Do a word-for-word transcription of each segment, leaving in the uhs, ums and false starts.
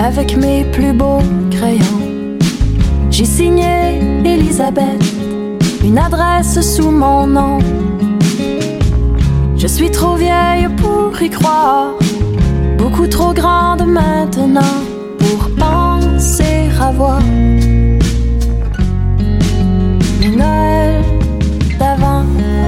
avec mes plus beaux crayons. J'ai signé Elisabeth, une adresse sous mon nom. Je suis trop vieille pour y croire, beaucoup trop grande maintenant pour penser avoir le Noël d'avant.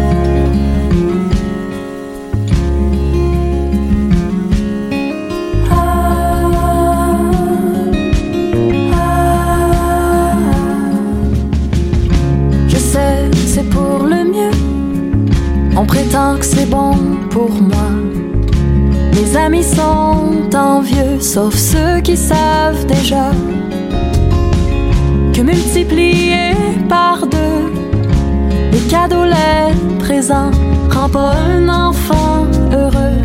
C'est pour le mieux, on prétend que c'est bon pour moi. Mes amis sont envieux, sauf ceux qui savent déjà que multiplié par deux, les cadeaux, les présents, rend pas un enfant heureux.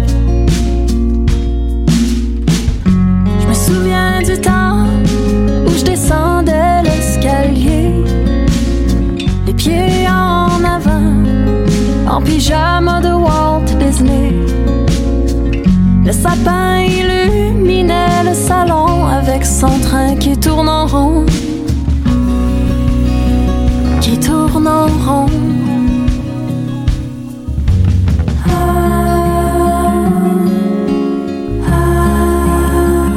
Je me souviens du temps où je descendais l'escalier, les pieds en avant, en pyjama de Walt Disney. Le sapin illuminait le salon avec son train qui tourne en rond, qui tourne en rond. Ah, ah.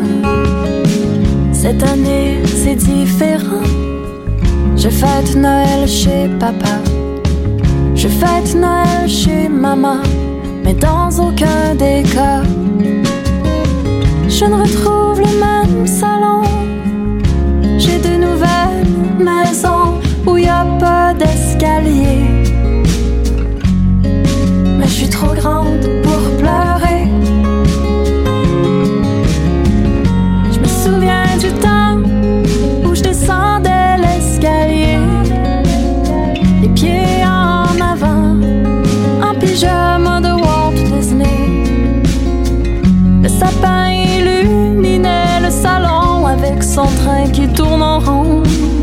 Cette année, c'est différent. Je fête Noël chez papa, je fête Noël chez maman, mais dans aucun des cas je ne retrouve le même salon. J'ai de nouvelles maisons où y a pas d'escalier, mais je suis trop grande pour pleurer. Je me souviens du temps où je descendais l'escalier, les pieds en avant, en pyjama de Walt Disney. Le sapin illuminait le salon avec son train qui tourne en rond.